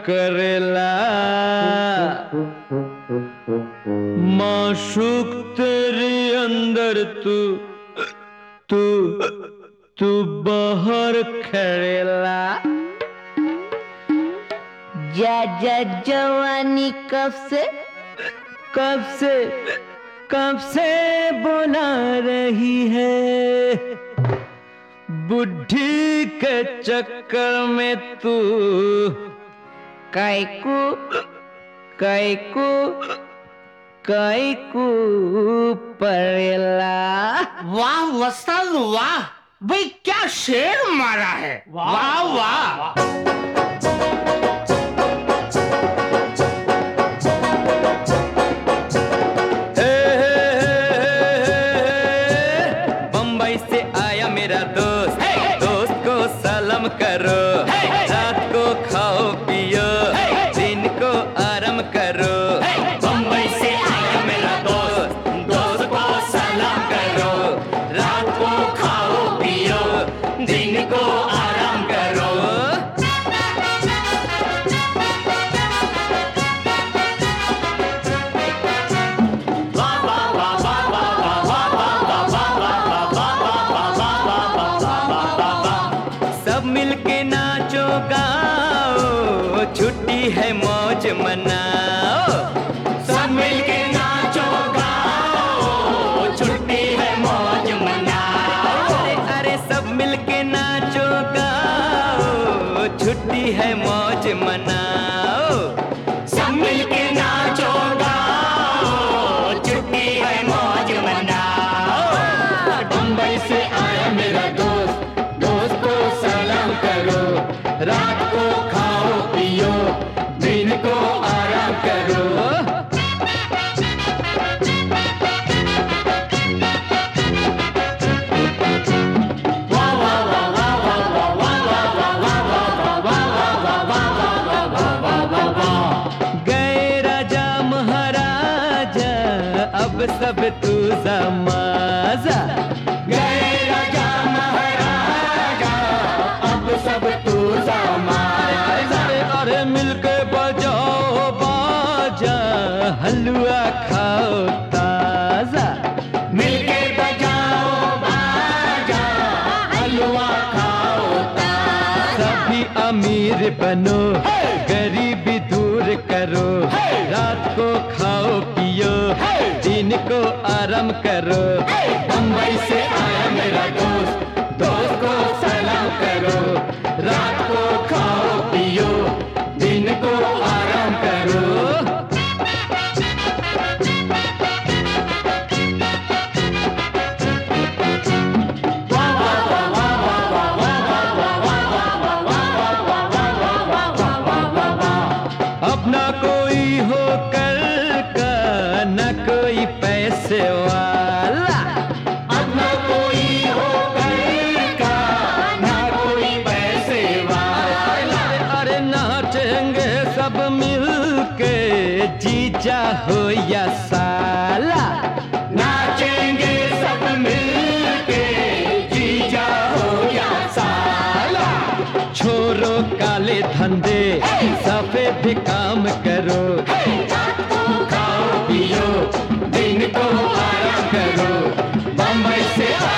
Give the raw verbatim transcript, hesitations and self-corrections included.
करेला माशूक तेरे अंदर तू तू तू बाहर खड़ेला। जा जा जवानी कब से कब से कब से बुला रही है, बुढ़ी के चक्कर में तू कैकू कैकू कैकू परेला। वाह वस्ताद वाह, भाई क्या शेर मारा है, वाह वाह। बम्बई से आया मेरा दोस्त, दोस्त को सलाम करो, रात को खाओ पियो, दिन को आराम करो। बम्बई से आया मेरा दोस्त, दोस्त को सलाम करो, रात को खाओ पियो, दिन को आराम करो। सब मिलके नाचो गाओ, छुट्टी है मौज मनाओ। सब मिलके नाचो गाओ, छुट्टी है मौज मनाओ। अरे अरे सब मिलके नाचो गाओ, छुट्टी है मौज मनाओ। सब मिलके नाचो गाओ, छुट्टी है मौज मनाओ। बम्बई से आया मेरा दोस्त, दोस्त को सलाम करो, रात को खाओ पियो, दिन को आराम करो। गए राजा महाराजा, अब सब तू समाजा। गए राजा महाराजा, अब सब तू समाजा। अरे मिलके बजाओ बाजा, हलवा खाओ ताजा। मिलके बजाओ बाजा, हलवा खाओ ताजा। सभी अमीर बनो, गरीबी दूर करो, रात को खाओ पियो, दिन को आराम करो। बम्बई से आया मेरा दोस्त, दोस्त को सलाम करो, रात को खाओ पियो, दिन को आराम करो। अब ना कोई हो कल का, न कोई पैसे वाला। अब ना कोई हो कल का, न कोई पैसे वाला। अरे नाचेंगे सब मिलके, जीजा हो या साला। नाचेंगे सब मिलके, जीजा हो या साला। छोरो काले धंधे, सफेद काम करो, रात को खाओ पियो, दिन को आराम करो। बम्बई से